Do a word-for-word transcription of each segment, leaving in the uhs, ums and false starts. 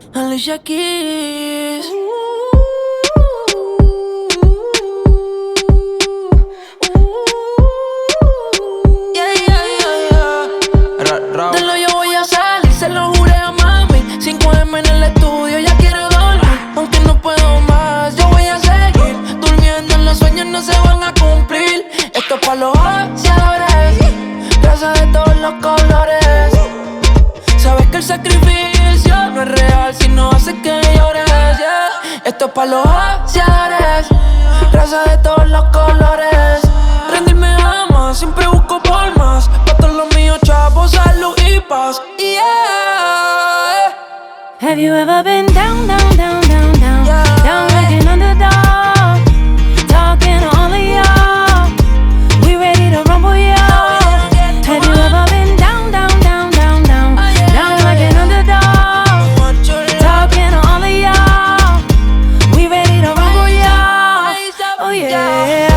Alicia Keys. Yeah, yeah, yeah, yeah. Ra, ra. De lo yo voy a salir, se lo juré a mami. cinco eme en el estudio, ya quiero dormir. Aunque no puedo más, yo voy a seguir durmiendo, los sueños no se van a cumplir. Esto es pa' los ancianos, raza de todos los colores. Sabes que el sacrificio no es real si no hace que llores, yeah. Esto es pa' los ancianos, raza de todos los colores. Rendirme ama, siempre busco por más. Pa' todos los míos, chavos, salud y paz, yeah. Have you ever been down, down, down, down, down, Yeah. down like an underdog, talking to all of y'all, we ready to rumble, y'all. Have you ever been down, down, down, down, down, down like an underdog, talking to all of y'all, we ready to rumble, y'all. Oh yeah.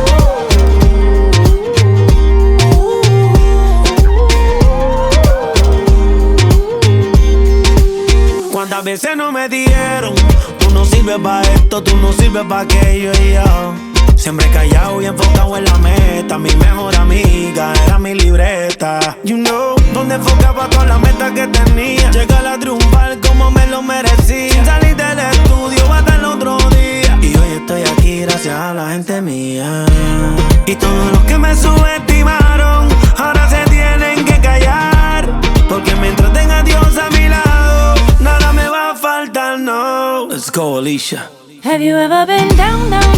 Cuántas veces no me dieron, tú no sirves pa' esto, tú no sirves pa' aquello y yo siempre callado y enfocado en la meta. Mi mejor amiga era mi libreta. You know, donde enfocaba todas las metas que tenía, llegar a triunfar como me lo merecía. Sin salir del estudio hasta el otro día, y hoy estoy aquí gracias a la gente mía. Y todos los que me subestimaron ahora se tienen que callar, porque mientras tenga a Dios a mi lado nada me va a faltar, no. Let's go, Alicia. Have you ever been down, down,